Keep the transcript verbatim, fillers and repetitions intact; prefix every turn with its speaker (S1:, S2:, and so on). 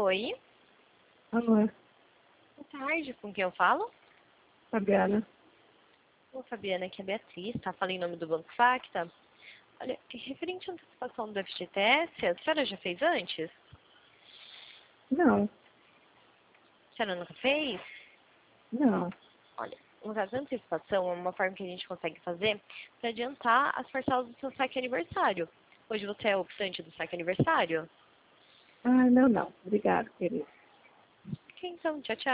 S1: Oi,
S2: Alô,
S1: boa tarde, com quem eu falo?
S2: Fabiana.
S1: Ô, Fabiana, aqui é a Beatriz, tá? Falei em nome do Banco Facta. Olha, referente à antecipação do F G T S, a senhora já fez antes?
S2: Não,
S1: A senhora nunca fez?
S2: não.
S1: Olha, no caso da antecipação, é uma forma que a gente consegue fazer para adiantar as parcelas do seu saque aniversário. Hoje você é optante do saque aniversário?
S2: Ah, não, não. Obrigado, querido.
S1: Ok, então, tchau, tchau.